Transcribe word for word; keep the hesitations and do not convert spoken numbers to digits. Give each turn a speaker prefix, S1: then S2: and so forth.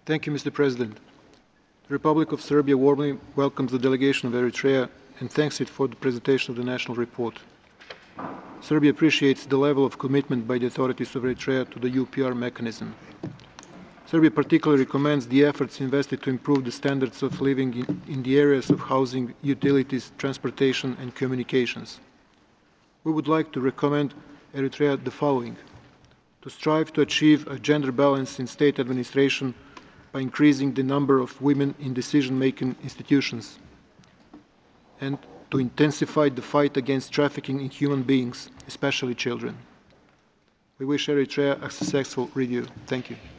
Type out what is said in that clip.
S1: Thank you, Mister President. The Republic of Serbia warmly welcomes the delegation of Eritrea and thanks it for the presentation of the national report. Serbia appreciates the level of commitment by the authorities of Eritrea to the U P R mechanism. Serbia particularly commends the efforts invested to improve the standards of living in, in the areas of housing, utilities, transportation and communications. We would like to recommend Eritrea the following: to strive to achieve a gender balance in state administration by increasing the number of women in decision-making institutions, and to intensify the fight against trafficking in human beings, especially children. We wish Eritrea a successful review. Thank you.